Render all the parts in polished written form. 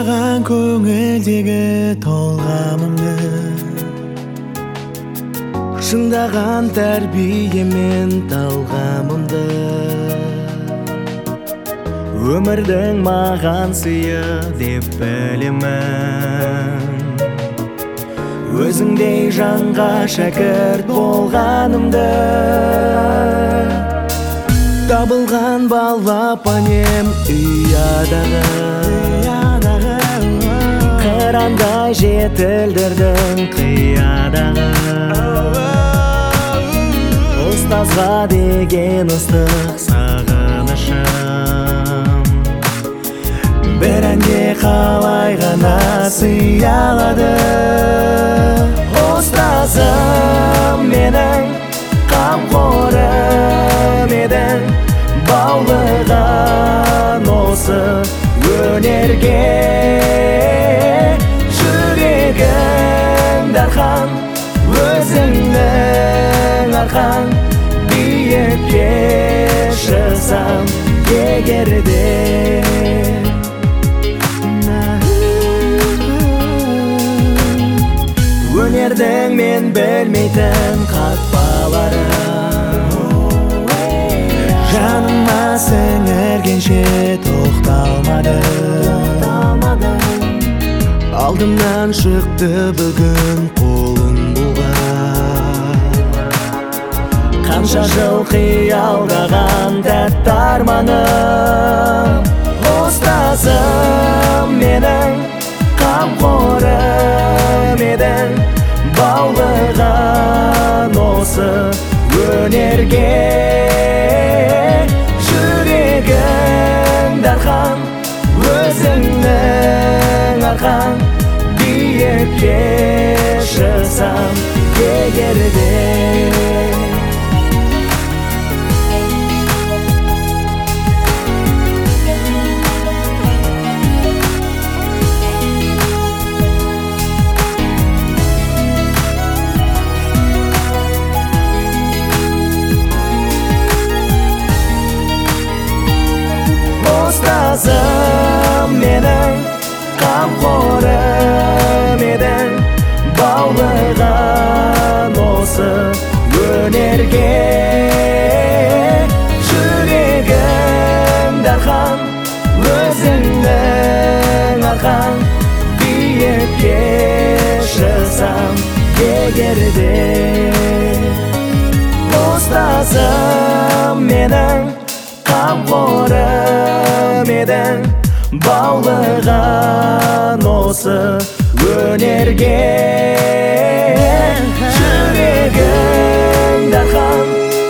саған көңілдегі толғамымды шыңдаған тәрбиемен талғамымды өмірдің маған сыйы деп білемін өзіңдей жанға шәкірт болғанымды табылған балапанем ұядағы қырандай жетілдірдің қиядағы ұстазға деген ыстық сағынышым бір әнде қалай ғана сыя алады ұстазым менің қамқорым едің баулыған осы өнерге жүрегің дархан өзіңнің арқан биікке шықсам егерде өнердің мен білмейтін қатпалары жаныма сіңіргенше тоқталмады алдымнан шықты бүгін қолын бұлғап қанша жыл қиялдаған тәтті арманым ұстазым менің қамқорым едің баулыған осы өнерге жүрегің дархан өзіңнің арқан биікке шықсам егерде ұстазым менің қамқорым едің баулыған осы өнерге жүрегің дархан өзіңнің арқан биікке шықсам егерде ұстазым менің қамқорым едің баулыған осы өнерге жүрегің дархан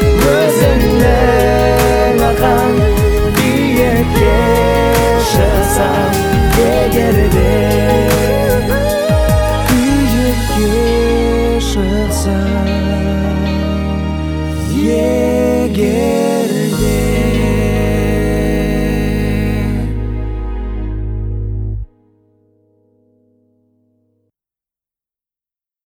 өзіңнің арқан биікке шықсам егерде биікке шықсам егерде